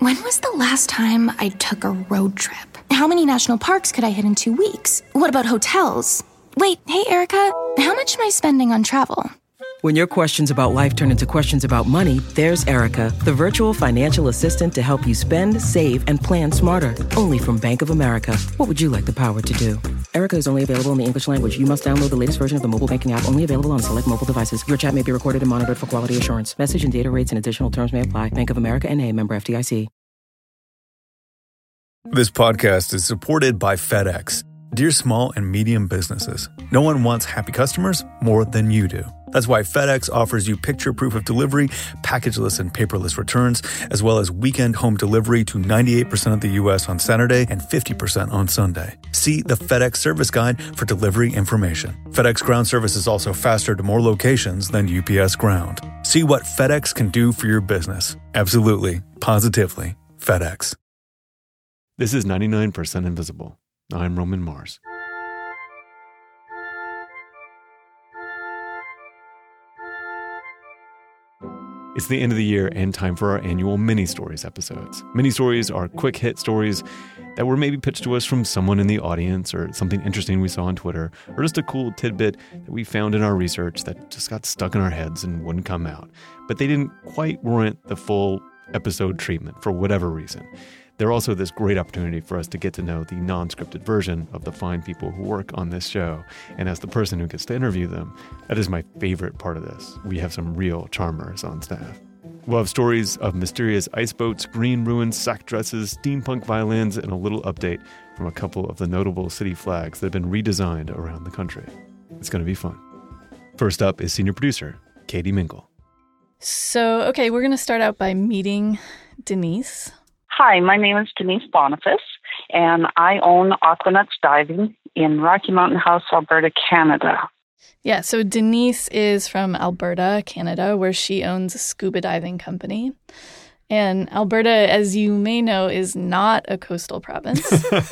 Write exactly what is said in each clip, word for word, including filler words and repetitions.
When was the last time I took a road trip? How many national parks could I hit in two weeks? What about hotels? Wait, hey, Erica, how much am I spending on travel? When your questions about life turn into questions about money, there's Erica, the virtual financial assistant to help you spend, save, and plan smarter. Only from Bank of America. What would you like the power to do? Erica is only available in the English language. You must download the latest version of the mobile banking app, only available on select mobile devices. Your chat may be recorded and monitored for quality assurance. Message and data rates and additional terms may apply. Bank of America N A, member F D I C. This podcast is supported by FedEx. Dear small and medium businesses, no one wants happy customers more than you do. That's why FedEx offers you picture proof of delivery, packageless and paperless returns, as well as weekend home delivery to ninety-eight percent of the U S on Saturday and fifty percent on Sunday. See the FedEx service guide for delivery information. FedEx Ground service is also faster to more locations than U P S Ground. See what FedEx can do for your business. Absolutely, positively, FedEx. This is ninety-nine percent Invisible. I'm Roman Mars. It's the end of the year and time for our annual Mini Stories episodes. Mini Stories are quick hit stories that were maybe pitched to us from someone in the audience, or something interesting we saw on Twitter, or just a cool tidbit that we found in our research that just got stuck in our heads and wouldn't come out. But they didn't quite warrant the full episode treatment for whatever reason. They're also this great opportunity for us to get to know the non-scripted version of the fine people who work on this show. And as the person who gets to interview them, that is my favorite part of this. We have some real charmers on staff. We'll have stories of mysterious ice boats, green ruins, sack dresses, steampunk violins, and a little update from a couple of the notable city flags that have been redesigned around the country. It's going to be fun. First up is senior producer Katie Mingle. So, okay, we're going to start out by meeting Denise. Hi, my name is Denise Boniface, and I own Aquanuts Diving in Rocky Mountain House, Alberta, Canada. Yeah, so Denise is from Alberta, Canada, where she owns a scuba diving company. And Alberta, as you may know, is not a coastal province.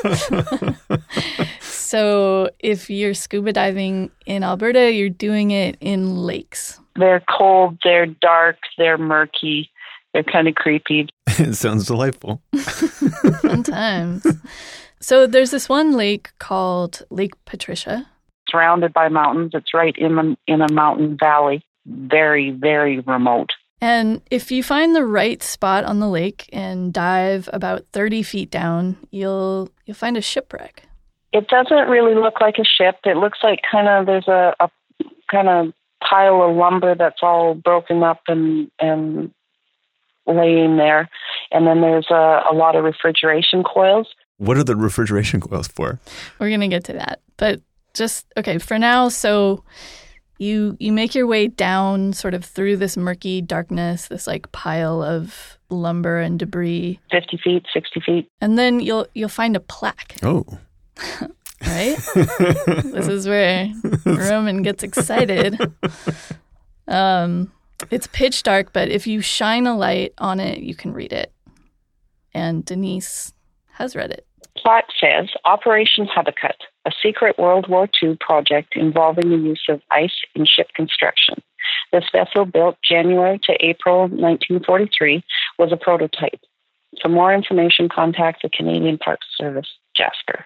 So if you're scuba diving in Alberta, you're doing it in lakes. They're cold, they're dark, they're murky. They're kind of creepy. It sounds delightful. Fun times. So there's this one lake called Lake Patricia. Surrounded by mountains. It's right in a, in a mountain valley. Very, very remote. And if you find the right spot on the lake and dive about thirty feet down, you'll you'll find a shipwreck. It doesn't really look like a ship. It looks like kind of there's a, a kind of pile of lumber that's all broken up and and laying there. And then there's a, a lot of refrigeration coils. What are the refrigeration coils for? We're going to get to that. But just, okay, for now, so you you make your way down sort of through this murky darkness, this like pile of lumber and debris. fifty feet, sixty feet. And then you'll you'll find a plaque. Oh. Right? This is where Roman gets excited. Um... It's pitch dark, but if you shine a light on it, you can read it. And Denise has read it. Plaque says, Operation Habakkuk, a secret World War Two project involving the use of ice in ship construction. This vessel, built January to April nineteen forty-three, was a prototype. For more information, contact the Canadian Parks Service, Jasper.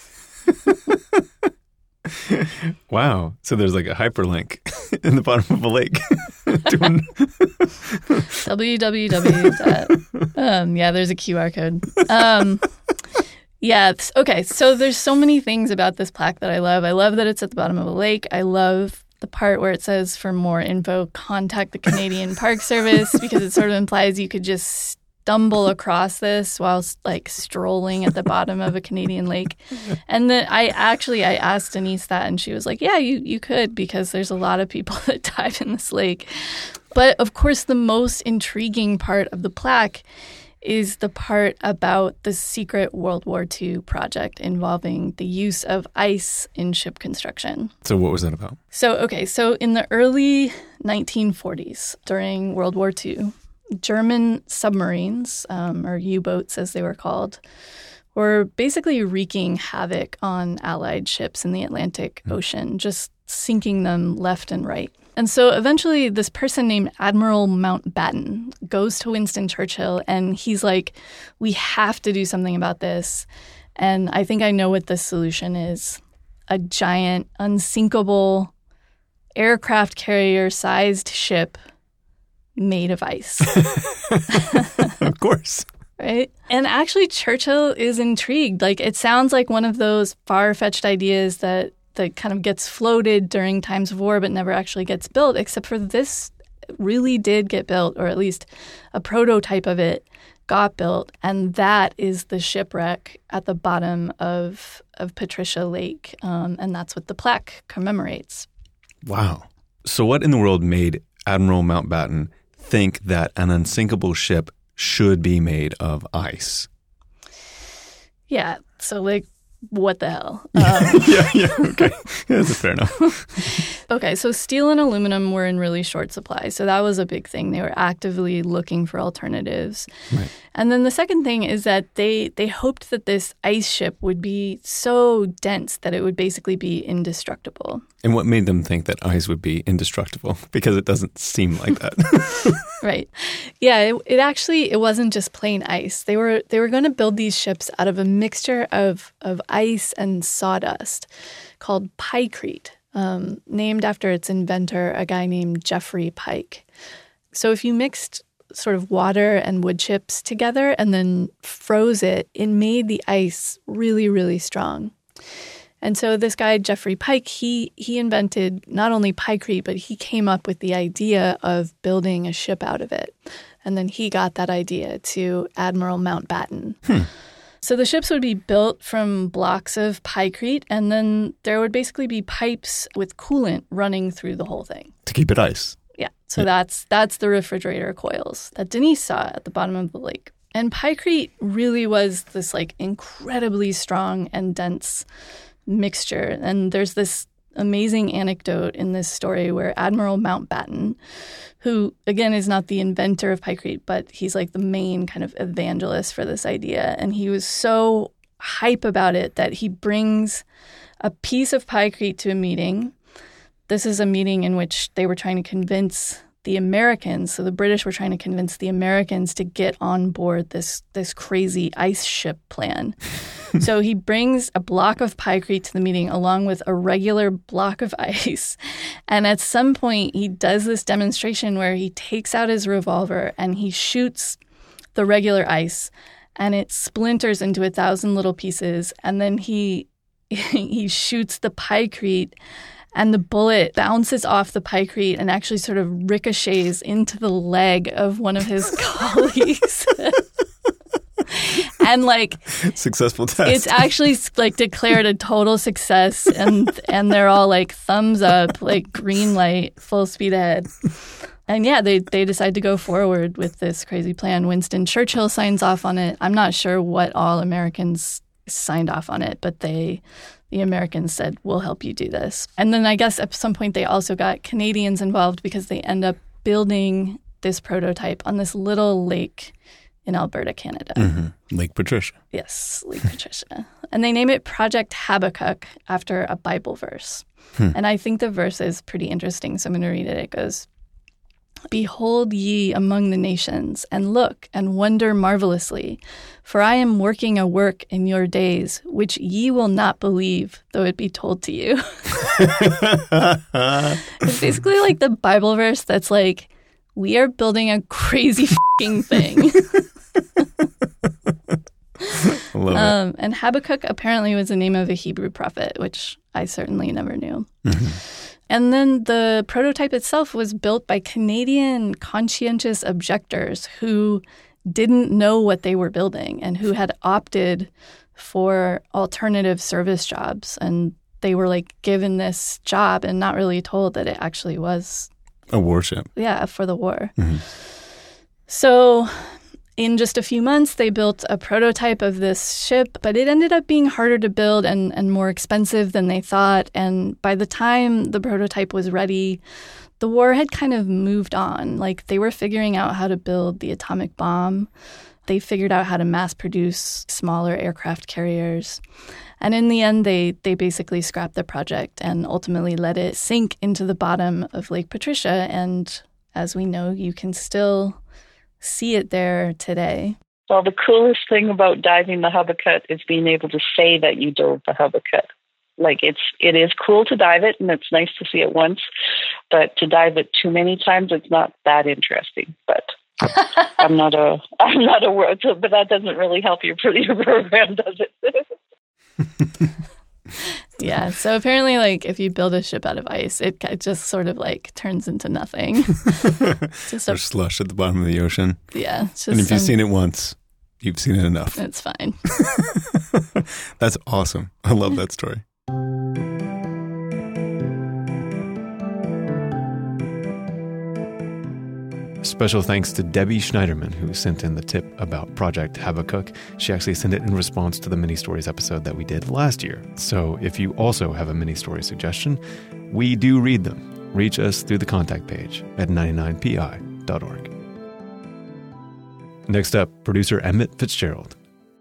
Wow. So there's like a hyperlink in the bottom of a lake. www. Um, yeah, there's a Q R code. Um, yeah. Okay. So there's so many things about this plaque that I love. I love that it's at the bottom of a lake. I love the part where it says, for more info, contact the Canadian Park Service, because it sort of implies you could just stumble across this whilst like strolling at the bottom of a Canadian lake. And then I actually, I asked Denise that and she was like, yeah, you, you could, because there's a lot of people that dive in this lake. But of course, the most intriguing part of the plaque is the part about the secret World War Two project involving the use of ice in ship construction. So what was that about? So, okay, so in the early nineteen forties, during World War Two, German submarines, um, or U-boats as they were called, were basically wreaking havoc on Allied ships in the Atlantic mm. Ocean, just sinking them left and right. And so eventually this person named Admiral Mountbatten goes to Winston Churchill and he's like, we have to do something about this. And I think I know what the solution is. A giant, unsinkable, aircraft carrier-sized ship made of ice. Of course. Right? And actually, Churchill is intrigued. Like, it sounds like one of those far-fetched ideas that, that kind of gets floated during times of war but never actually gets built, except for this really did get built, or at least a prototype of it got built. And that is the shipwreck at the bottom of, of Patricia Lake. Um, and that's what the plaque commemorates. Wow. So what in the world made Admiral Mountbatten think that an unsinkable ship should be made of ice? Yeah. So, like, what the hell? Um, yeah, yeah, okay. Yeah, that's fair enough. Okay, so steel and aluminum were in really short supply. So that was a big thing. They were actively looking for alternatives. Right. And then the second thing is that they they hoped that this ice ship would be so dense that it would basically be indestructible. And what made them think that ice would be indestructible? Because it doesn't seem like that. Right. Yeah, it, it actually, it wasn't just plain ice. They were they were going to build these ships out of a mixture of, of ice and sawdust called pykrete, um, named after its inventor, a guy named Geoffrey Pike. So if you mixed sort of water and wood chips together and then froze it, it made the ice really, really strong. And so this guy, Geoffrey Pike, he he invented not only pykrete, but he came up with the idea of building a ship out of it. And then he got that idea to Admiral Mountbatten. Hmm. So the ships would be built from blocks of pykrete, and then there would basically be pipes with coolant running through the whole thing. To keep it ice. Yeah. So yeah. that's that's the refrigerator coils that Denise saw at the bottom of the lake. And pykrete really was this like incredibly strong and dense mixture. And there's this amazing anecdote in this story where Admiral Mountbatten, who again is not the inventor of pykrete, but he's like the main kind of evangelist for this idea. And he was so hype about it that he brings a piece of pykrete to a meeting. This is a meeting in which they were trying to convince the Americans, so the British were trying to convince the Americans to get on board this this crazy ice ship plan. So he brings a block of pykrete to the meeting along with a regular block of ice. And at some point, he does this demonstration where he takes out his revolver and he shoots the regular ice and it splinters into a thousand little pieces. And then he he shoots the pykrete and the bullet bounces off the pykrete and actually sort of ricochets into the leg of one of his colleagues. And like successful test. It's actually like declared a total success, and and they're all like thumbs up, like green light, full speed ahead. And yeah, they they decide to go forward with this crazy plan. Winston Churchill signs off on it. I'm not sure what all Americans signed off on it, but they the Americans said, we'll help you do this. And then I guess at some point they also got Canadians involved because they end up building this prototype on this little lake in Alberta, Canada. Mm-hmm. Lake Patricia. Yes, Lake Patricia. And they name it Project Habakkuk after a Bible verse. Hmm. And I think the verse is pretty interesting, so I'm going to read it. It goes, "Behold ye among the nations, and look, and wonder marvelously, for I am working a work in your days, which ye will not believe, though it be told to you." It's basically like the Bible verse that's like, we are building a crazy f***ing thing. Love um, it. And Habakkuk apparently was the name of a Hebrew prophet, which I certainly never knew. Mm-hmm. And then the prototype itself was built by Canadian conscientious objectors who didn't know what they were building and who had opted for alternative service jobs. And they were like given this job and not really told that it actually was a warship. Yeah, for the war. Mm-hmm. So in just a few months, they built a prototype of this ship, but it ended up being harder to build and, and more expensive than they thought. And by the time the prototype was ready, the war had kind of moved on. Like they were figuring out how to build the atomic bomb. They figured out how to mass produce smaller aircraft carriers. And in the end, they, they basically scrapped the project and ultimately let it sink into the bottom of Lake Patricia. And as we know, you can still see it there today. Well, the coolest thing about diving the Hubba-Cut is being able to say that you dove the Hubba-Cut. Like, it's it is cool to dive it, and it's nice to see it once, but to dive it too many times, it's not that interesting. But I'm not a I'm not a word, but that doesn't really help your your program, does it? Yeah. So apparently, like, if you build a ship out of ice, it, it just sort of like turns into nothing. Just a, or slush at the bottom of the ocean. Yeah. It's just and if some, you've seen it once, you've seen it enough. It's fine. That's awesome. I love that story. Special thanks to Debbie Schneiderman, who sent in the tip about Project Habakkuk. She actually sent it in response to the mini stories episode that we did last year. So if you also have a mini story suggestion, we do read them. Reach us through the contact page at ninety-nine P I dot org. Next up, producer Emmett Fitzgerald.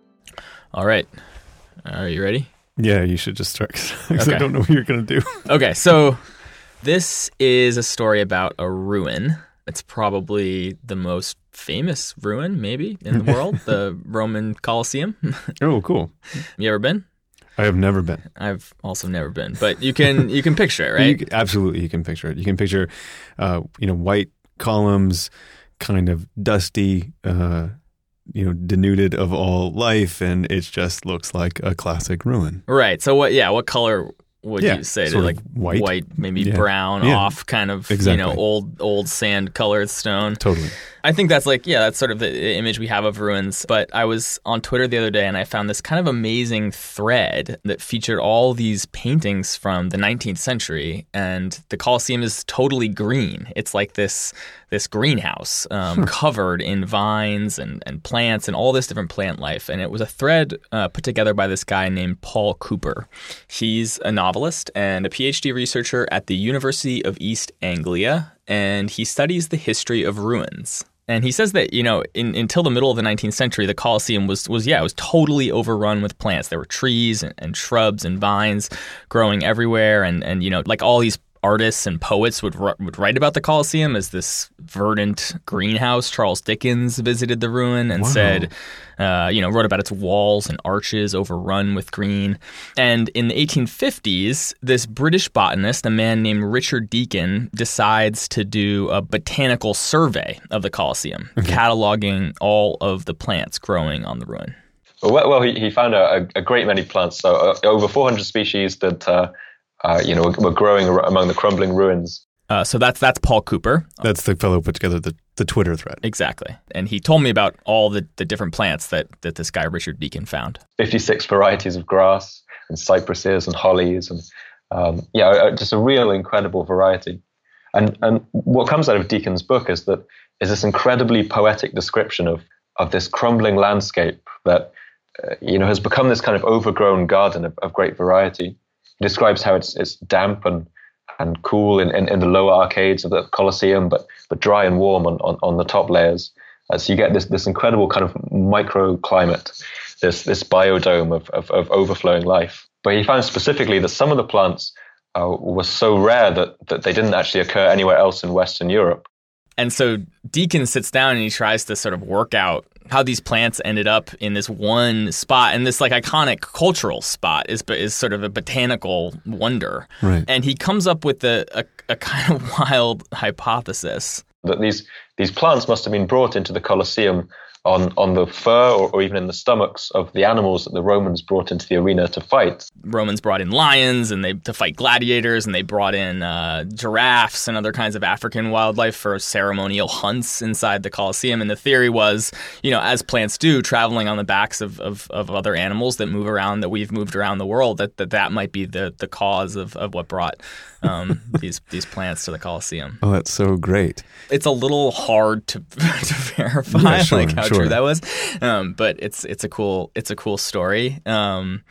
All right. Are you ready? Yeah, you should just start because Okay. I don't know what you're going to do. Okay, so this is a story about a ruin. It's probably the most famous ruin, maybe, in the world, the Roman Colosseum. Oh, cool. You ever been? I have never been. I've also never been, but you can you can picture it, right? You can, absolutely, you can picture it. You can picture, uh, you know, white columns, kind of dusty, uh, you know, denuded of all life, and it just looks like a classic ruin. Right. So what? Yeah. What color would Yeah, you say? sort Like of white. white, maybe Yeah. brown, Yeah. off, kind of, Exactly. you know, old old sand colored stone. Totally. I think that's like, yeah, that's sort of the image we have of ruins. But I was on Twitter the other day and I found this kind of amazing thread that featured all these paintings from the nineteenth century. And the Colosseum is totally green. It's like this this greenhouse um, covered in vines and, and plants and all this different plant life. And it was a thread uh, put together by this guy named Paul Cooper. He's a novelist and a PhD researcher at the University of East Anglia. And he studies the history of ruins. And he says that, you know, in, until the middle of the nineteenth century, the Colosseum was, was yeah, it was totally overrun with plants. There were trees and, and shrubs and vines growing everywhere. And, and, you know, like all these artists and poets would, would write about the Colosseum as this verdant greenhouse. Charles Dickens visited the ruin and Wow. said, uh, you know, wrote about its walls and arches overrun with green. And in the eighteen fifties, this British botanist, a man named Richard Deacon, decides to do a botanical survey of the Colosseum, okay. cataloging all of the plants growing on the ruin. Well, well he, he found a, a great many plants, so uh, over four hundred species that uh, uh, you know were growing among the crumbling ruins. Uh, so that's that's Paul Cooper. That's the fellow who put together the, the Twitter thread. Exactly. And he told me about all the, the different plants that, that this guy Richard Deacon found. fifty-six varieties of grass and cypresses and hollies and um, yeah, just a real incredible variety. And and what comes out of Deacon's book is that is this incredibly poetic description of of this crumbling landscape that uh, you know has become this kind of overgrown garden of, of great variety. He describes how it's it's damp and and cool in, in, in the lower arcades of the Colosseum, but but dry and warm on, on, on the top layers. Uh, so you get this this incredible kind of microclimate, this this biodome of, of, of overflowing life. But he found specifically that some of the plants uh, were so rare that, that they didn't actually occur anywhere else in Western Europe. And so Deacon sits down and he tries to sort of work out how these plants ended up in this one spot, and this like iconic cultural spot is is sort of a botanical wonder. Right. And he comes up with a, a, a kind of wild hypothesis that these these plants must have been brought into the Colosseum on, on the fur or, or even in the stomachs of the animals that the Romans brought into the arena to fight. Romans brought in lions and they to fight gladiators, and they brought in uh, giraffes and other kinds of African wildlife for ceremonial hunts inside the Colosseum. And the theory was, you know, as plants do, traveling on the backs of, of, of other animals that move around, that we've moved around the world, that that, that might be the, the cause of, of what brought um, these these plants to the Colosseum. Oh, that's so great. It's a little hard to to verify, Yeah, sure, like how sure. true that was, um, but it's it's a cool it's a cool story. Um,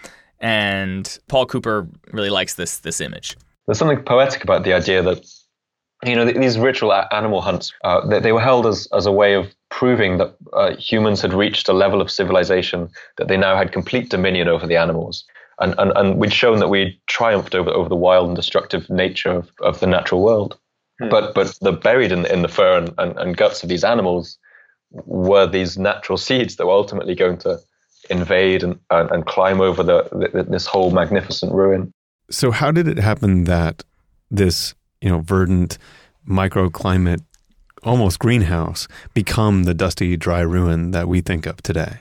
and Paul Cooper really likes this this image. There's something poetic about the idea that, you know, these ritual animal hunts, uh, they, they were held as, as a way of proving that uh, humans had reached a level of civilization that they now had complete dominion over the animals. And, and, and we'd shown that we'd triumphed over, over the wild and destructive nature of, of the natural world. Hmm. But but the buried in, in the fur and, and, and guts of these animals were these natural seeds that were ultimately going to invade and, and, and climb over the, the this whole magnificent ruin. So how did it happen that this, you know, verdant microclimate, almost greenhouse, become the dusty, dry ruin that we think of today?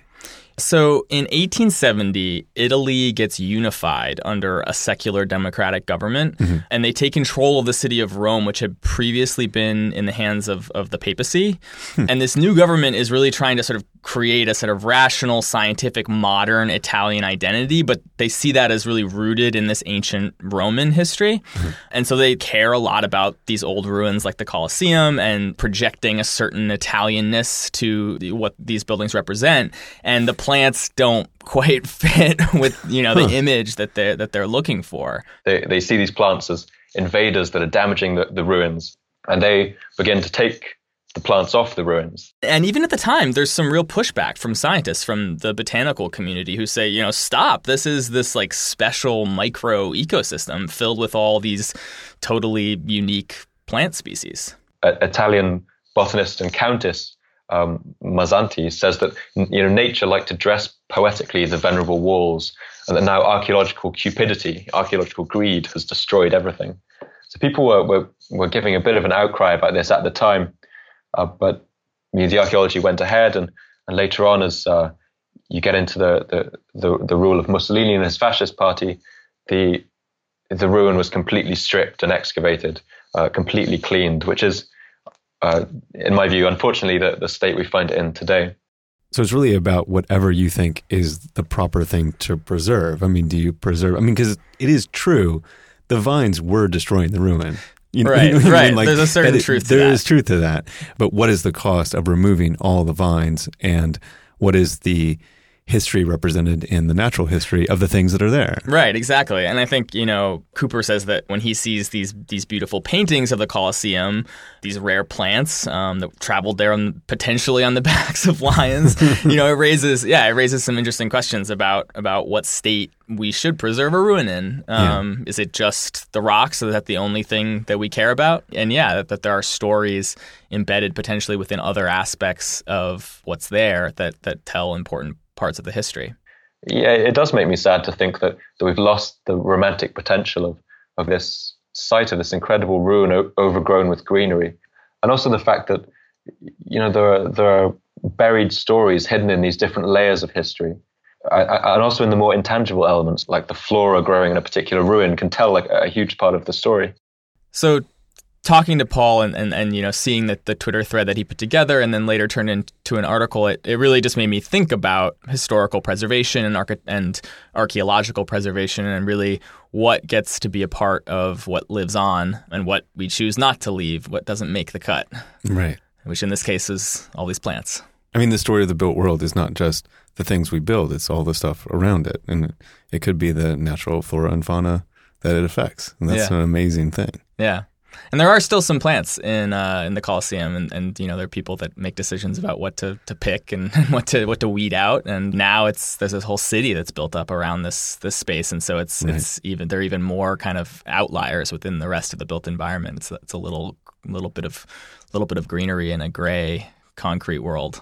So in eighteen seventy, Italy gets unified under a secular democratic government, mm-hmm. and they take control of the city of Rome, which had previously been in the hands of, of the papacy. Hmm. And this new government is really trying to sort of create a sort of rational, scientific, modern Italian identity, but they see that as really rooted in this ancient Roman history. Mm-hmm. And so they care a lot about these old ruins like the Colosseum and projecting a certain Italianness to what these buildings represent. And the plants don't quite fit with, you know, the huh. image that they're, that they're looking for. They, they see these plants as invaders that are damaging the, the ruins, and they begin to take the plants off the ruins. And even at the time, there's some real pushback from scientists from the botanical community who say, you know, stop. This is this like special micro ecosystem filled with all these totally unique plant species. Uh, Italian botanist and countess um, Mazzanti says that, you know, nature liked to dress poetically the venerable walls, and that now archaeological cupidity, archaeological greed has destroyed everything. So people were, were, were giving a bit of an outcry about this at the time. Uh, but you know, the archaeology went ahead, and, and later on, as uh, you get into the, the, the, the rule of Mussolini and his fascist party, the the ruin was completely stripped and excavated, uh, completely cleaned, which is, uh, in my view, unfortunately, the, the state we find it in today. So it's really about whatever you think is the proper thing to preserve. I mean, do you preserve? I mean, because it is true, the vines were destroying the ruin. You know, right, you know right. I mean? Like, There's a certain it, truth to there that. There is truth to that. But what is the cost of removing all the vines, and what is the history represented in the natural history of the things that are there? Right, exactly. And I think, you know, Cooper says that when he sees these these beautiful paintings of the Colosseum, these rare plants um, that traveled there on, potentially on the backs of lions, you know, it raises, yeah, it raises some interesting questions about about what state we should preserve a ruin in. Um, yeah. Is it just the rocks? Is that the only thing that we care about? And yeah, that, that there are stories embedded potentially within other aspects of what's there that that tell important parts of the history. Yeah, it does make me sad to think that, that we've lost the romantic potential of, of this site, of this incredible ruin o- overgrown with greenery. And also the fact that, you know, there are, there are buried stories hidden in these different layers of history. I, I, and also in the more intangible elements, like the flora growing in a particular ruin can tell like a huge part of the story. So talking to Paul and, and, and you know, seeing that the Twitter thread that he put together and then later turned into an article, it, it really just made me think about historical preservation and arche- and archaeological preservation, and really what gets to be a part of what lives on and what we choose not to leave, what doesn't make the cut. Right. Which in this case is all these plants. I mean, the story of the built world is not just the things we build, it's all the stuff around it. And it could be the natural flora and fauna that it affects. And that's yeah. an amazing thing. Yeah. And there are still some plants in uh, in the Colosseum, and, and you know there are people that make decisions about what to, to pick and, and what to what to weed out. And now it's there's this whole city that's built up around this this space, and so it's right. it's even they're even more kind of outliers within the rest of the built environment. It's it's a little little bit of little bit of greenery in a gray concrete world.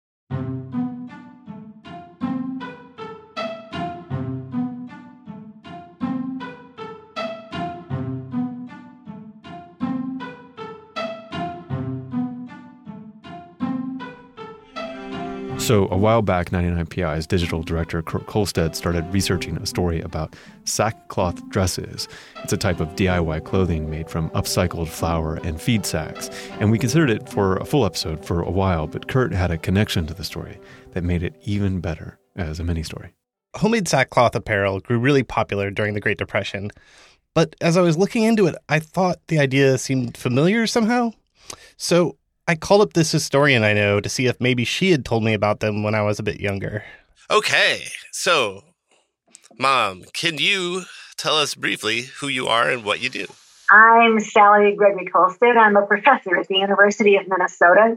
So a while back, ninety-nine P I's digital director, Kurt Kolstad, started researching a story about sackcloth dresses. It's a type of D I Y clothing made from upcycled flour and feed sacks. And we considered it for a full episode for a while, but Kurt had a connection to the story that made it even better as a mini-story. Homemade sackcloth apparel grew really popular during the Great Depression. But as I was looking into it, I thought the idea seemed familiar somehow. So I called up this historian I know to see if maybe she had told me about them when I was a bit younger. Okay, so, Mom, can you tell us briefly who you are and what you do? I'm Sally Gregory Kolstad. I'm a professor at the University of Minnesota.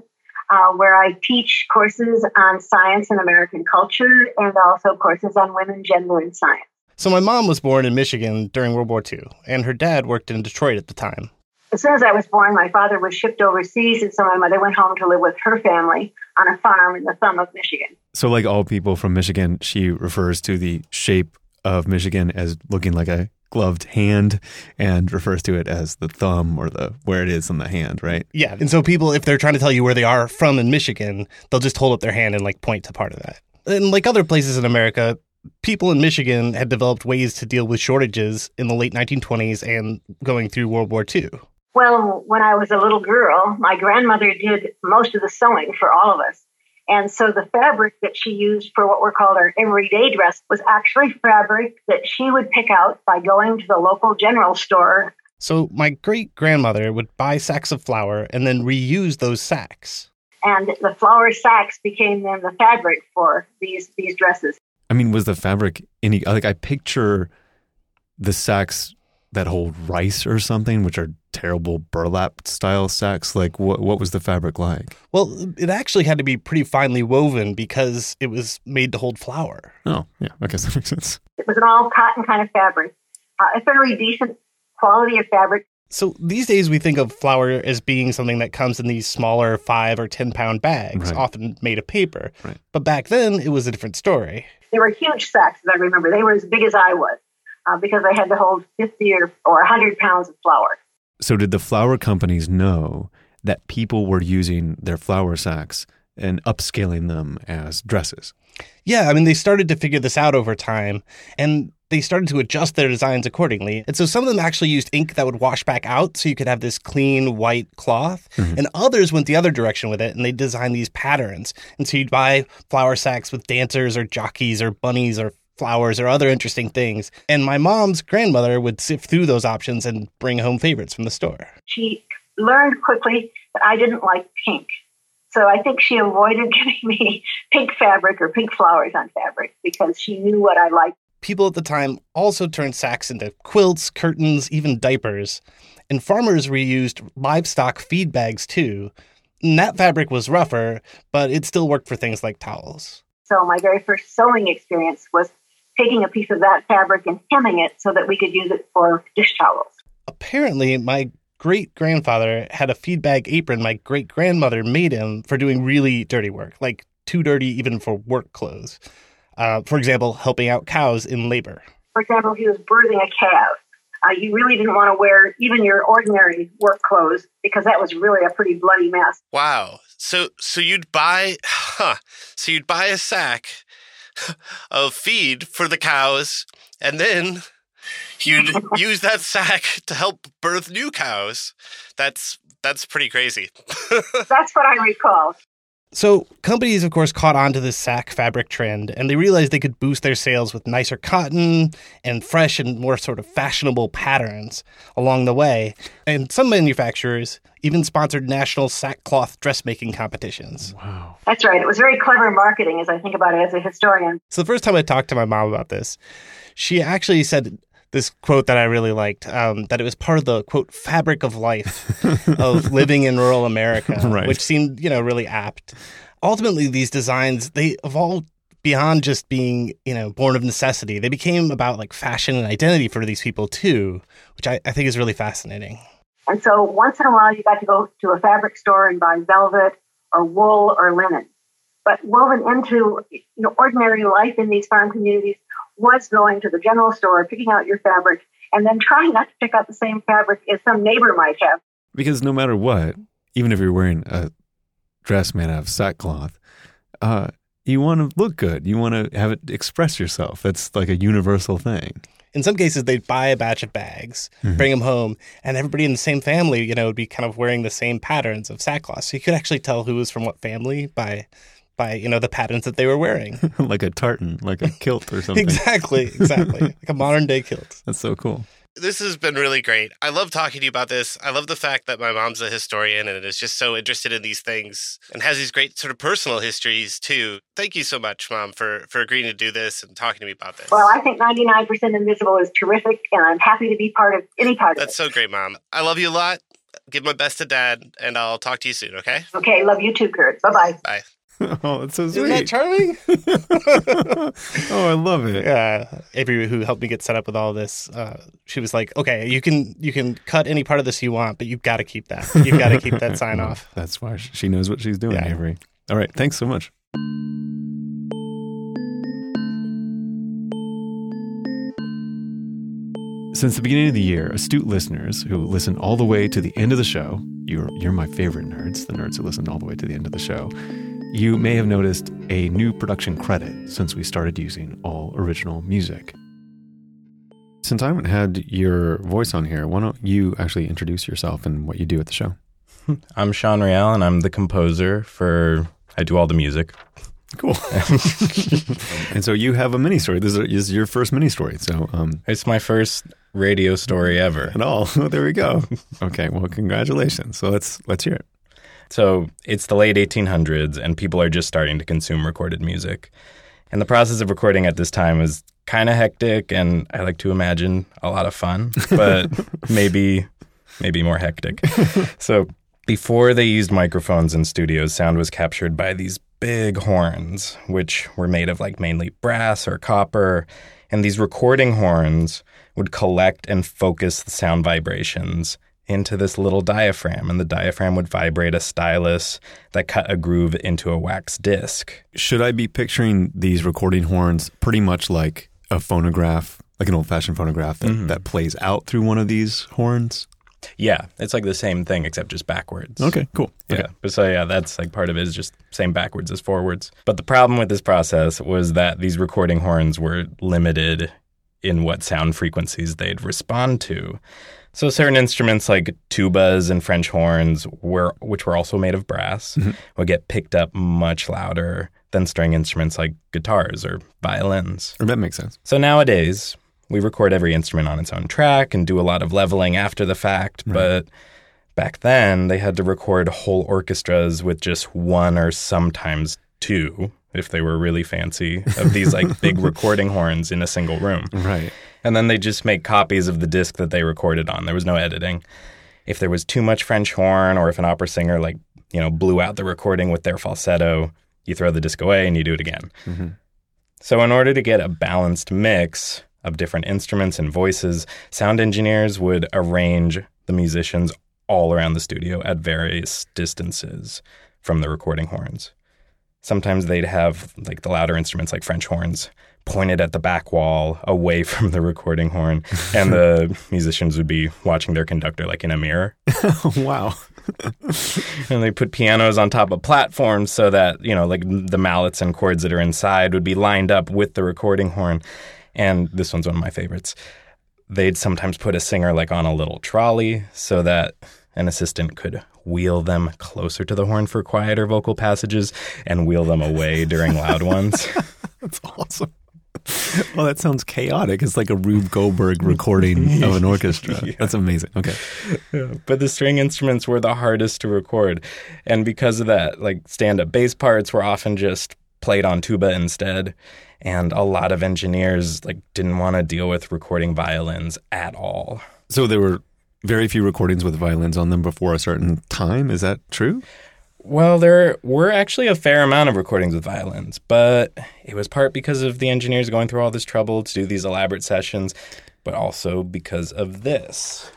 uh, where I teach courses on science and American culture and also courses on women, gender, and science. So my mom was born in Michigan during World War Two, and her dad worked in Detroit at the time. As soon as I was born, my father was shipped overseas, and so my mother went home to live with her family on a farm in the thumb of Michigan. So like all people from Michigan, she refers to the shape of Michigan as looking like a gloved hand and refers to it as the thumb or the where it is on the hand, right? Yeah. And so people, if they're trying to tell you where they are from in Michigan, they'll just hold up their hand and like point to part of that. And like other places in America, people in Michigan had developed ways to deal with shortages in the late nineteen twenties and going through World War Two. Well, when I was a little girl, my grandmother did most of the sewing for all of us. And so the fabric that she used for what were called our everyday dress was actually fabric that she would pick out by going to the local general store. So my great-grandmother would buy sacks of flour and then reuse those sacks. And the flour sacks became then the fabric for these these dresses. I mean, was the fabric any, like I picture the sacks that hold rice or something, which are terrible burlap style sacks. Like what what was the fabric like? Well, it actually had to be pretty finely woven because it was made to hold flour. Oh, yeah. I guess that makes sense. It was an all cotton kind of fabric, uh, a fairly decent quality of fabric. So these days we think of flour as being something that comes in these smaller five or ten pound bags, right. often made of paper. Right. But back then it was a different story. They were huge sacks, as I remember. They were as big as I was uh, because they had to hold fifty or, or one hundred pounds of flour. So did the flour companies know that people were using their flour sacks and upscaling them as dresses? Yeah, I mean, they started to figure this out over time, and they started to adjust their designs accordingly. And so some of them actually used ink that would wash back out so you could have this clean white cloth. Mm-hmm. And others went the other direction with it, and they designed these patterns. And so you'd buy flour sacks with dancers or jockeys or bunnies or flowers or other interesting things. And my mom's grandmother would sift through those options and bring home favorites from the store. She learned quickly that I didn't like pink. So I think she avoided giving me pink fabric or pink flowers on fabric because she knew what I liked. People at the time also turned sacks into quilts, curtains, even diapers. And farmers reused livestock feed bags too. And that fabric was rougher, but it still worked for things like towels. So my very first sewing experience was taking a piece of that fabric and hemming it so that we could use it for dish towels. Apparently, my great-grandfather had a feed bag apron my great-grandmother made him for doing really dirty work, like too dirty even for work clothes. Uh, for example, helping out cows in labor. For example, he was birthing a calf. Uh, you really didn't want to wear even your ordinary work clothes because that was really a pretty bloody mess. Wow. So so you'd buy, huh, so you'd buy a sack of feed for the cows, and then you'd use that sack to help birth new cows. That's that's pretty crazy. That's what I recall. So companies, of course, caught on to this sack fabric trend, and they realized they could boost their sales with nicer cotton and fresh and more sort of fashionable patterns along the way. And some manufacturers even sponsored national sackcloth dressmaking competitions. Wow. That's right. It was very clever marketing as I think about it as a historian. So the first time I talked to my mom about this, she actually said this quote that I really liked, um, that it was part of the, quote, fabric of life of living in rural America, right. which seemed, you know, really apt. Ultimately, these designs, they evolved beyond just being, you know, born of necessity. They became about like fashion and identity for these people too, which I, I think is really fascinating. And so once in a while, you got to go to a fabric store and buy velvet or wool or linen. But woven into, you know, ordinary life in these farm communities was going to the general store, picking out your fabric, and then trying not to pick out the same fabric as some neighbor might have. Because no matter what, even if you're wearing a dress made out of sackcloth, uh, you want to look good. You want to have it express yourself. That's like a universal thing. In some cases, they'd buy a batch of bags, mm-hmm. bring them home, and everybody in the same family, you know, would be kind of wearing the same patterns of sackcloth. So you could actually tell who was from what family by... by, you know, the patterns that they were wearing. Like a tartan, like a kilt or something. Exactly, exactly. Like a modern day kilt. That's so cool. This has been really great. I love talking to you about this. I love the fact that my mom's a historian and is just so interested in these things and has these great sort of personal histories too. Thank you so much, Mom, for, for agreeing to do this and talking to me about this. Well, I think ninety-nine percent Invisible is terrific, and I'm happy to be part of any part That's of it. That's so great, Mom. I love you a lot. give my best to Dad, and I'll talk to you soon, okay? Okay, love you too, Kurt. Bye-bye. Bye. Oh, that's so sweet. Isn't that charming? Oh, I love it. Yeah, Avery, who helped me get set up with all this, uh, she was like, "Okay, you can you can cut any part of this you want, but you've got to keep that. You've got to keep that sign off." That's why she knows what she's doing, Yeah. Avery. All right, thanks so much. Since the beginning of the year, astute listeners who listen all the way to the end of the show, you're you're my favorite nerds, the nerds who listen all the way to the end of the show, you may have noticed a new production credit since we started using all original music. Since I haven't had your voice on here, why don't you actually introduce yourself and what you do at the show? I'm Sean Real, and I'm the composer for, I do all the music. Cool. And so you have a mini story. This is, this is your first mini story. So um, It's my first radio story ever. at all. There we go. Okay, well, congratulations. So let's let's hear it. So it's the late eighteen hundreds, and people are just starting to consume recorded music. And the process of recording at this time is kind of hectic, and I like to imagine a lot of fun, but maybe maybe more hectic. So before they used microphones in studios, sound was captured by these big horns, which were made of like mainly brass or copper. And these recording horns would collect and focus the sound vibrations into this little diaphragm, and the diaphragm would vibrate a stylus that cut a groove into a wax disc. Should I be picturing these recording horns pretty much like a phonograph, like an old-fashioned phonograph that, Mhm. that plays out through one of these horns? Yeah, it's like the same thing except just backwards. Okay, cool. Yeah. Okay. But so yeah, that's like part of it is just same backwards as forwards. But the problem with this process was that these recording horns were limited in what sound frequencies they'd respond to. So certain instruments like tubas and French horns, were, which were also made of brass, Mm-hmm. would get picked up much louder than string instruments like guitars or violins. That makes sense. So nowadays, we record every instrument on its own track and do a lot of leveling after the fact, Right. but back then they had to record whole orchestras with just one or sometimes two, if they were really fancy, of these like big recording horns in a single room. Right. And then they just make copies of the disc that they recorded on. There was no editing. If there was too much French horn, or if an opera singer like, you know, blew out the recording with their falsetto, you throw the disc away and you do it again. Mm-hmm. So in order to get a balanced mix of different instruments and voices, sound engineers would arrange the musicians all around the studio at various distances from the recording horns. Sometimes they'd have like the louder instruments like French horns pointed at the back wall away from the recording horn, and the musicians would be watching their conductor like in a mirror. Wow. And they put pianos on top of platforms so that, you know, like the mallets and chords that are inside would be lined up with the recording horn. And this one's one of my favorites. They'd sometimes put a singer like on a little trolley so that an assistant could wheel them closer to the horn for quieter vocal passages and wheel them away during loud ones. That's awesome. Well, that sounds chaotic. It's like a Rube Goldberg recording of an orchestra. Yeah. That's amazing. Okay. Yeah, but the string instruments were the hardest to record. And because of that, like stand-up bass parts were often just played on tuba instead. And a lot of engineers like didn't want to deal with recording violins at all. So there were very few recordings with violins on them before a certain time. Is that true? Well, there were actually a fair amount of recordings with violins, but it was part because of the engineers going through all this trouble to do these elaborate sessions, but also because of this.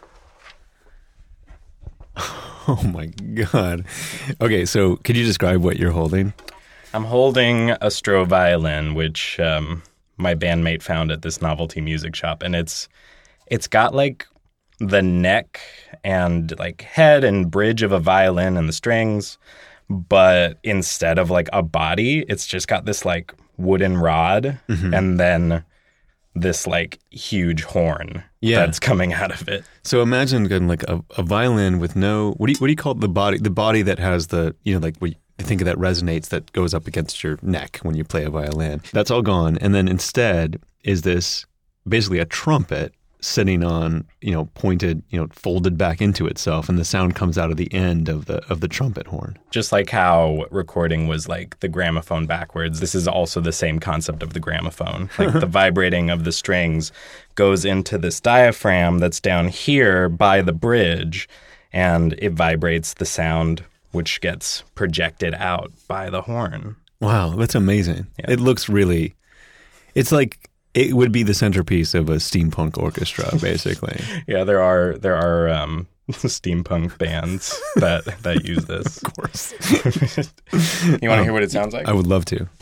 Oh my God. Okay, so could you describe what you're holding? I'm holding a Stroh violin, which um, my bandmate found at this novelty music shop, and it's it's got like the neck and like head and bridge of a violin and the strings, but instead of like a body, it's just got this like wooden rod Mm-hmm. and then this like huge horn Yeah. that's coming out of it. So imagine getting like a, a violin with no, what do you, what do you call it? The body, the body that has the, you know, like what you think of that resonates, that goes up against your neck when you play a violin. That's all gone. And then instead is this basically a trumpet sitting on, you know, pointed, you know, folded back into itself, and the sound comes out of the end of the of the trumpet horn. Just like how recording was like the gramophone backwards, this is also the same concept of the gramophone. Like the vibrating of the strings goes into this diaphragm that's down here by the bridge, and it vibrates the sound, which gets projected out by the horn. Wow, that's amazing. Yeah. It looks really, it's like it would be the centerpiece of a steampunk orchestra, basically. Yeah, there are there are um, steampunk bands that, that use this. Of course. You want to um, hear what it sounds like? I would love to.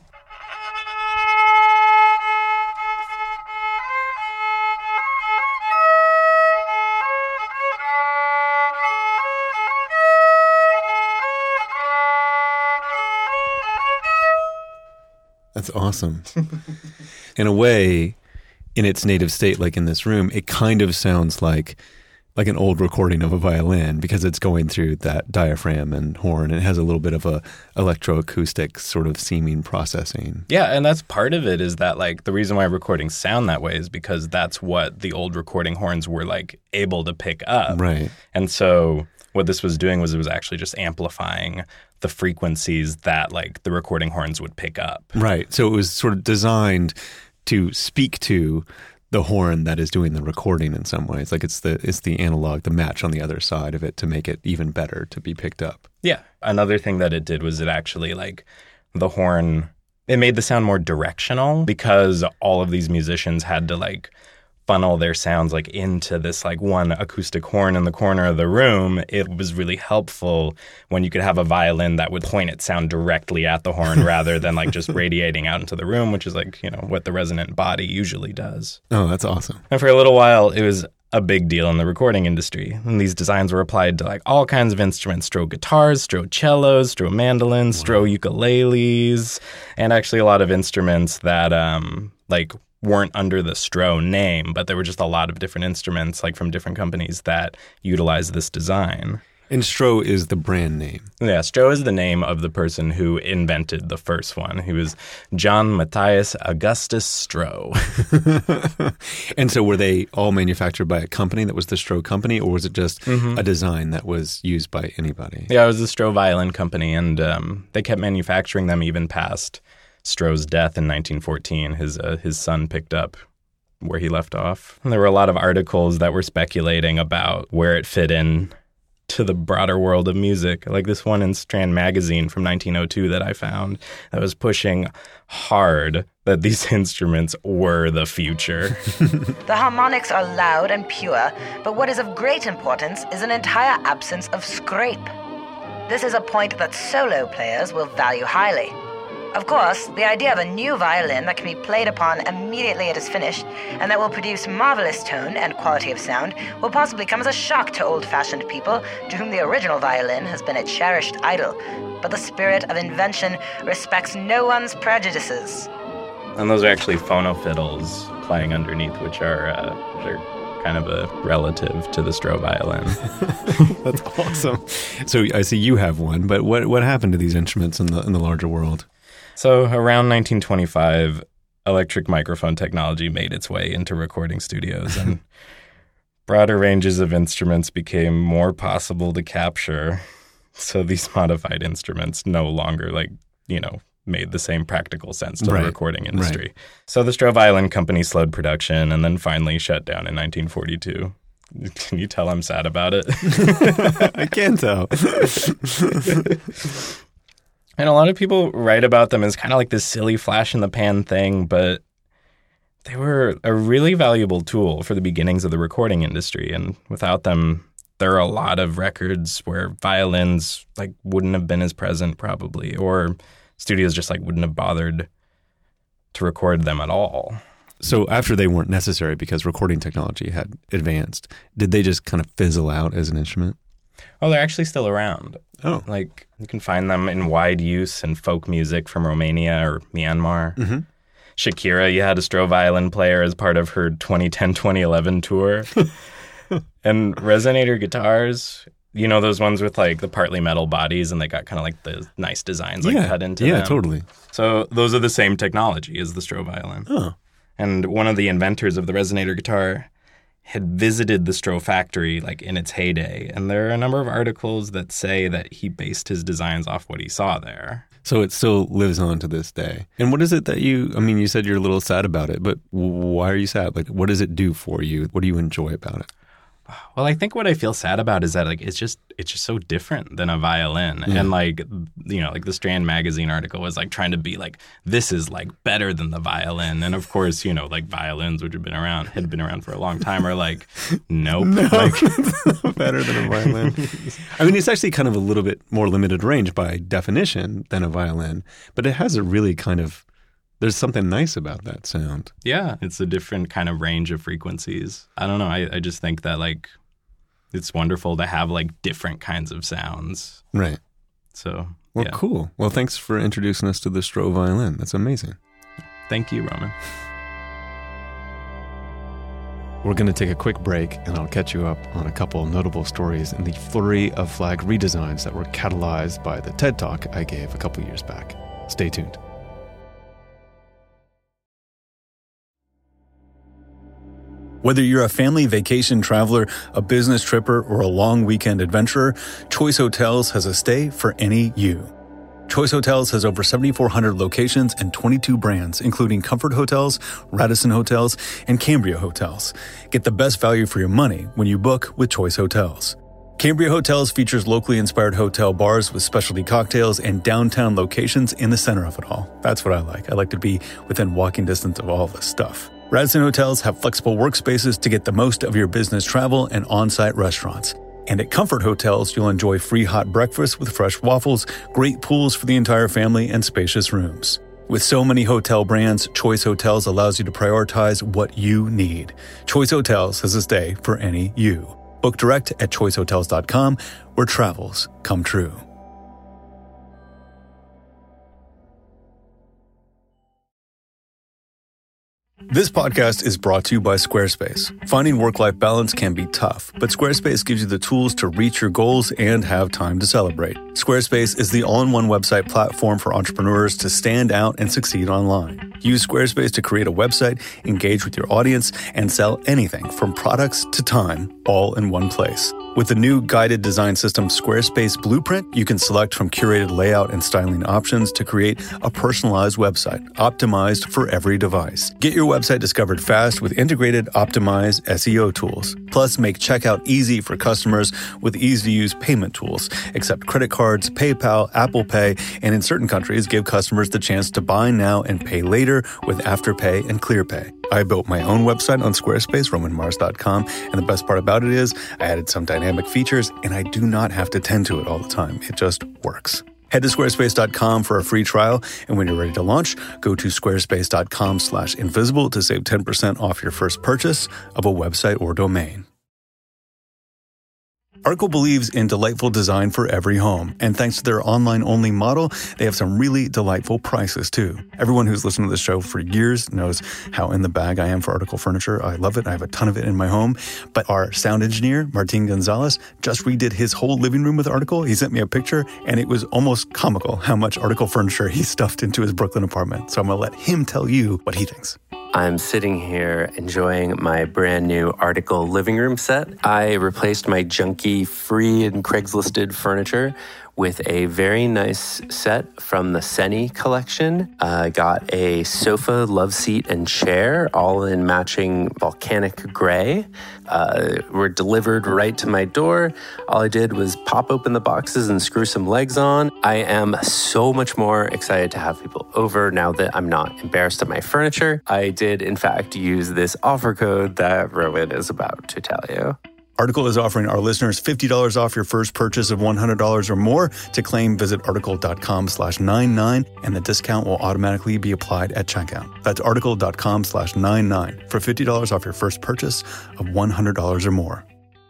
That's awesome. In a way, in its native state, like in this room, it kind of sounds like like an old recording of a violin because it's going through that diaphragm and horn. It has a little bit of a electroacoustic sort of seeming processing. Yeah, and that's part of it is that like the reason why recordings sound that way is because that's what the old recording horns were like able to pick up. Right. And so what this was doing was it was actually just amplifying the frequencies that like the recording horns would pick up. Right. So it was sort of designed to speak to the horn that is doing the recording in some ways. Like it's the it's the analog, the match on the other side of it to make it even better to be picked up. Yeah. Another thing that it did was it actually like the horn, it made the sound more directional because all of these musicians had to like funnel their sounds like into this like one acoustic horn in the corner of the room. It was really helpful when you could have a violin that would point its sound directly at the horn rather than like just radiating out into the room, which is like, you know, what the resonant body usually does. Oh, that's awesome. And for a little while, it was a big deal in the recording industry. And these designs were applied to like all kinds of instruments, Stroh guitars, Stroh cellos, Stroh mandolins, wow. Stroh ukuleles, and actually a lot of instruments that um like weren't under the Stroh name, but there were just a lot of different instruments like from different companies that utilized this design. And Stroh is the brand name. Yeah, Stroh is the name of the person who invented the first one. He was John Matthias Augustus Stroh. And so were they all manufactured by a company that was the Stroh company, or was it just mm-hmm. a design that was used by anybody? Yeah, it was the Stroh Violin Company, and um, they kept manufacturing them even past Stroh's death in nineteen fourteen. His uh, his son picked up where he left off. And there were a lot of articles that were speculating about where it fit in to the broader world of music. Like this one in Strand Magazine from nineteen oh two that I found that was pushing hard that these instruments were the future. The harmonics are loud and pure, but what is of great importance is an entire absence of scrape. This is a point that solo players will value highly. Of course, the idea of a new violin that can be played upon immediately it is finished and that will produce marvelous tone and quality of sound will possibly come as a shock to old-fashioned people to whom the original violin has been a cherished idol. But the spirit of invention respects no one's prejudices. And those are actually phonofiddles playing underneath, which are, uh, which are kind of a relative to the Stroh violin. That's awesome. So I see you have one, but what what happened to these instruments in the in the larger world? So around nineteen twenty-five, electric microphone technology made its way into recording studios, and broader ranges of instruments became more possible to capture. So these modified instruments no longer, like, you know, made the same practical sense to right. the recording industry. Right. So the Stroh Violin Company slowed production and then finally shut down in nineteen forty-two. Can you tell I'm sad about it? I can tell. And a lot of people write about them as kind of like this silly flash-in-the-pan thing, but they were a really valuable tool for the beginnings of the recording industry. And without them, there are a lot of records where violins like wouldn't have been as present probably, or studios just like wouldn't have bothered to record them at all. So after they weren't necessary because recording technology had advanced, did they just kind of fizzle out as an instrument? Oh, they're actually still around. Oh. Like, you can find them in wide use in folk music from Romania or Myanmar. Mm-hmm. Shakira, you had a Stroh violin player as part of her twenty ten twenty eleven tour. And resonator guitars, you know those ones with like the partly metal bodies and they got kind of like the nice designs like yeah. cut into yeah, them. Yeah, totally. So those are the same technology as the Stroh violin. Oh. And one of the inventors of the resonator guitar had visited the Stroh factory like in its heyday. And there are a number of articles that say that he based his designs off what he saw there. So it still lives on to this day. And what is it that you, I mean, you said you're a little sad about it, but why are you sad? Like, what does it do for you? What do you enjoy about it? Well, I think what I feel sad about is that like it's just it's just so different than a violin. Yeah. And like, you know, like the Strand magazine article was like trying to be like, this is like better than the violin. And of course, you know, like violins, which have been around, had been around for a long time, are like, nope. No, like, better than a violin. I mean, it's actually kind of a little bit more limited range by definition than a violin, but it has a really kind of, there's something nice about that sound. Yeah, it's a different kind of range of frequencies. I don't know. I, I just think that like it's wonderful to have like different kinds of sounds. Right. So, well, yeah. Cool. Well, thanks for introducing us to the Stroh violin. That's amazing. Thank you, Roman. We're going to take a quick break, and I'll catch you up on a couple notable stories in the flurry of flag redesigns that were catalyzed by the TED Talk I gave a couple years back. Stay tuned. Whether you're a family vacation traveler, a business tripper, or a long weekend adventurer, Choice Hotels has a stay for any you. Choice Hotels has over seventy-four hundred locations and twenty-two brands, including Comfort Hotels, Radisson Hotels, and Cambria Hotels. Get the best value for your money when you book with Choice Hotels. Cambria Hotels features locally inspired hotel bars with specialty cocktails and downtown locations in the center of it all. That's what I like. I like to be within walking distance of all this stuff. Radisson Hotels have flexible workspaces to get the most of your business travel and on-site restaurants. And at Comfort Hotels, you'll enjoy free hot breakfast with fresh waffles, great pools for the entire family, and spacious rooms. With so many hotel brands, Choice Hotels allows you to prioritize what you need. Choice Hotels has a stay for any you. Book direct at choice hotels dot com, where travels come true. This podcast is brought to you by Squarespace. Finding work-life balance can be tough, but Squarespace gives you the tools to reach your goals and have time to celebrate. Squarespace is the all-in-one website platform for entrepreneurs to stand out and succeed online. Use Squarespace to create a website, engage with your audience, and sell anything from products to time, all in one place. With the new guided design system Squarespace Blueprint, you can select from curated layout and styling options to create a personalized website, optimized for every device. Get your website discovered fast with integrated, optimized S E O tools. Plus, make checkout easy for customers with easy-to-use payment tools. Accept credit cards, PayPal, Apple Pay, and in certain countries, give customers the chance to buy now and pay later with Afterpay and ClearPay. I built my own website on Squarespace, roman mars dot com, and the best part about it is I added some dynamic features, and I do not have to tend to it all the time. It just works. Head to squarespace dot com for a free trial, and when you're ready to launch, go to squarespace dot com slash invisible to save ten percent off your first purchase of a website or domain. Article believes in delightful design for every home, and thanks to their online-only model, they have some really delightful prices, too. Everyone who's listened to this show for years knows how in the bag I am for Article furniture. I love it. I have a ton of it in my home. But our sound engineer, Martin Gonzalez, just redid his whole living room with Article. He sent me a picture, and it was almost comical how much Article furniture he stuffed into his Brooklyn apartment. So I'm going to let him tell you what he thinks. I'm sitting here enjoying my brand new Article living room set. I replaced my junky free and Craigslisted furniture with a very nice set from the Seni collection. I uh, got a sofa, love seat, and chair, all in matching volcanic gray. Uh, were delivered right to my door. All I did was pop open the boxes and screw some legs on. I am so much more excited to have people over now that I'm not embarrassed of my furniture. I did, in fact, use this offer code that Rowan is about to tell you. Article is offering our listeners fifty dollars off your first purchase of one hundred dollars or more. To claim, visit article dot com slash ninety-nine, and the discount will automatically be applied at checkout. That's article dot com slash ninety-nine for fifty dollars off your first purchase of one hundred dollars or more.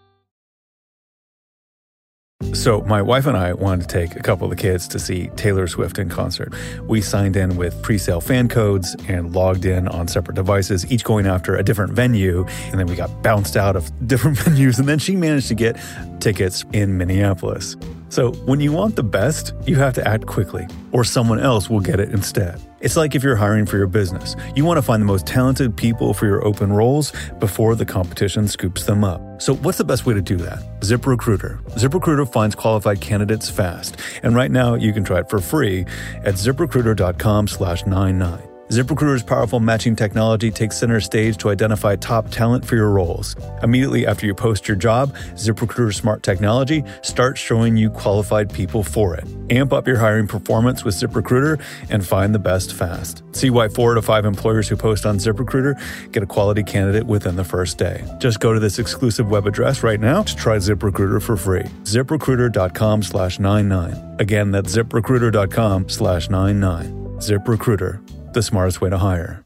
So my wife and I wanted to take a couple of the kids to see Taylor Swift in concert. We signed in with pre-sale fan codes and logged in on separate devices, each going after a different venue. And then we got bounced out of different venues. And then she managed to get tickets in Minneapolis. So when you want the best, you have to act quickly, or someone else will get it instead. It's like if you're hiring for your business. You want to find the most talented people for your open roles before the competition scoops them up. So what's the best way to do that? ZipRecruiter. ZipRecruiter finds qualified candidates fast. And right now you can try it for free at ziprecruiter dot com slash ninety-nine. ZipRecruiter's powerful matching technology takes center stage to identify top talent for your roles. Immediately after you post your job, ZipRecruiter's smart technology starts showing you qualified people for it. Amp up your hiring performance with ZipRecruiter and find the best fast. See why four out of five employers who post on ZipRecruiter get a quality candidate within the first day. Just go to this exclusive web address right now to try ZipRecruiter for free. ZipRecruiter.com slash 99. Again, that's ZipRecruiter.com slash 99. ZipRecruiter, the smartest way to hire.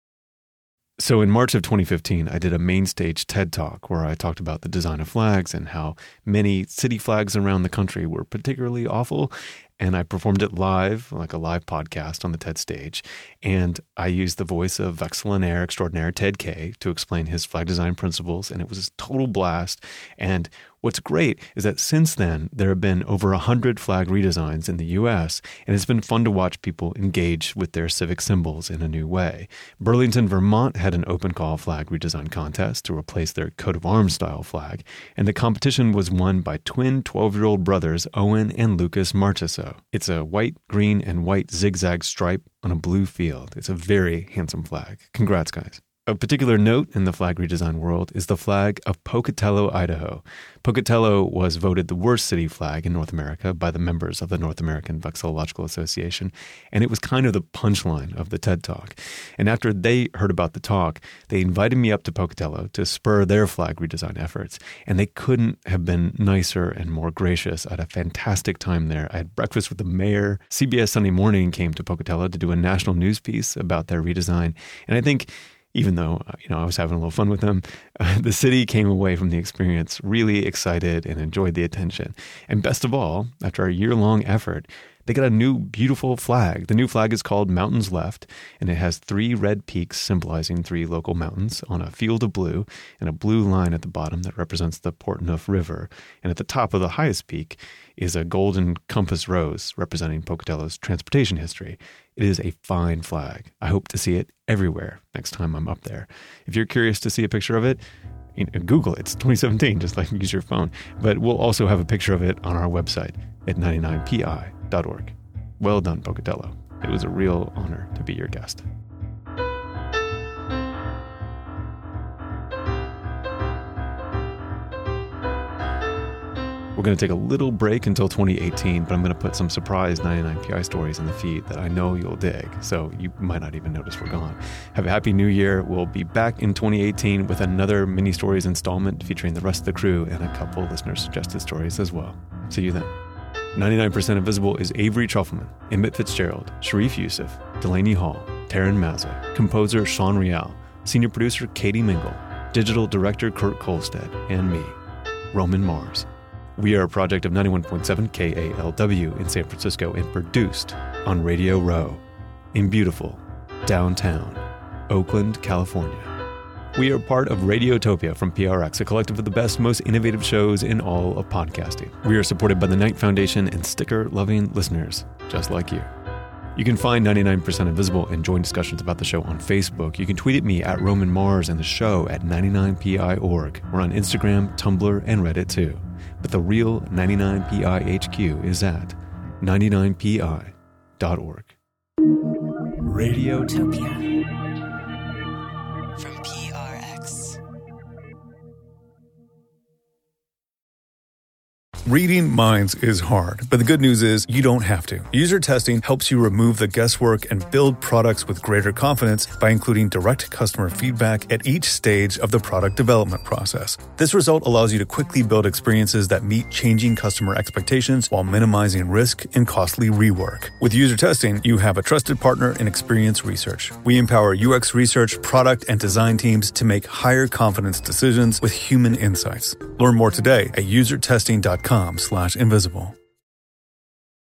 So in March of twenty fifteen, I did a main stage TED Talk where I talked about the design of flags and how many city flags around the country were particularly awful. And I performed it live, like a live podcast on the TED stage. And I used the voice of Vexillionaire extraordinaire Ted Kaye to explain his flag design principles. And it was a total blast. And what's great is that since then, there have been over one hundred flag redesigns in the U S, and it's been fun to watch people engage with their civic symbols in a new way. Burlington, Vermont had an open call flag redesign contest to replace their coat of arms style flag, and the competition was won by twin twelve-year-old brothers Owen and Lucas Marchessault. It's a white, green, and white zigzag stripe on a blue field. It's a very handsome flag. Congrats, guys. A particular note in the flag redesign world is the flag of Pocatello, Idaho. Pocatello was voted the worst city flag in North America by the members of the North American Vexillological Association, and it was kind of the punchline of the TED Talk. And after they heard about the talk, they invited me up to Pocatello to spur their flag redesign efforts, and they couldn't have been nicer and more gracious. I had a fantastic time there. I had breakfast with the mayor. C B S Sunday Morning came to Pocatello to do a national news piece about their redesign, and I think even though, you know, I was having a little fun with them, uh, the city came away from the experience really excited and enjoyed the attention. And best of all, after a year-long effort, they got a new beautiful flag. The new flag is called Mountains Left, and it has three red peaks symbolizing three local mountains on a field of blue and a blue line at the bottom that represents the Portneuf River. And at the top of the highest peak is a golden compass rose representing Pocatello's transportation history. It is a fine flag. I hope to see it everywhere next time I'm up there. If you're curious to see a picture of it, you know, Google it. It's twenty seventeen, just like use your phone. But we'll also have a picture of it on our website at ninety-nine P I dot org. Well done, Pocatello. It was a real honor to be your guest. We're going to take a little break until twenty eighteen, but I'm going to put some surprise ninety-nine P I stories in the feed that I know you'll dig, so you might not even notice we're gone. Have a happy new year. We'll be back in twenty eighteen with another mini stories installment featuring the rest of the crew and a couple listener-suggested stories as well. See you then. ninety-nine percent Invisible is Avery Trufelman, Emmett Fitzgerald, Sharif Youssef, Delaney Hall, Taryn Mazza, composer Sean Rial, senior producer Katie Mingle, digital director Kurt Kolstad, and me, Roman Mars. We are a project of ninety-one point seven K A L W in San Francisco and produced on Radio Row in beautiful downtown Oakland, California. We are part of Radiotopia from P R X, a collective of the best, most innovative shows in all of podcasting. We are supported by the Knight Foundation and sticker-loving listeners just like you. You can find ninety-nine percent Invisible and join discussions about the show on Facebook. You can tweet at me at Roman Mars and the show at ninety-nine P I dot org. We're on Instagram, Tumblr, and Reddit too. But the real ninety-nine P I H Q is at ninety-nine P I dot org. Radiotopia. From P R X. Reading minds is hard, but the good news is you don't have to. User testing helps you remove the guesswork and build products with greater confidence by including direct customer feedback at each stage of the product development process. This result allows you to quickly build experiences that meet changing customer expectations while minimizing risk and costly rework. With user testing, you have a trusted partner in Experience Research. We empower U X research, product, and design teams to make higher confidence decisions with human insights. Learn more today at user testing dot com slash invisible.